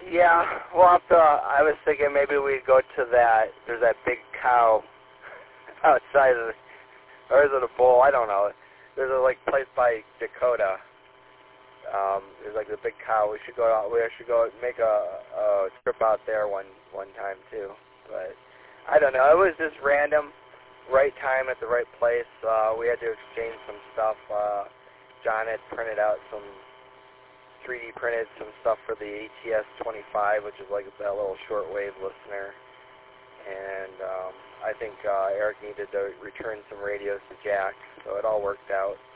Yeah, well, I was thinking maybe we'd go to that. There's that big cow outside of, or is it a bull? I don't know. There's a place by Dakota. There's the big cow. We should go out. We should go make a trip out there one time too. But I don't know. It was just random, right time at the right place. We had to exchange some stuff. John had printed out 3D printed some stuff for the ATS-25, which is that little shortwave listener. And I think Eric needed to return some radios to Jack, so it all worked out.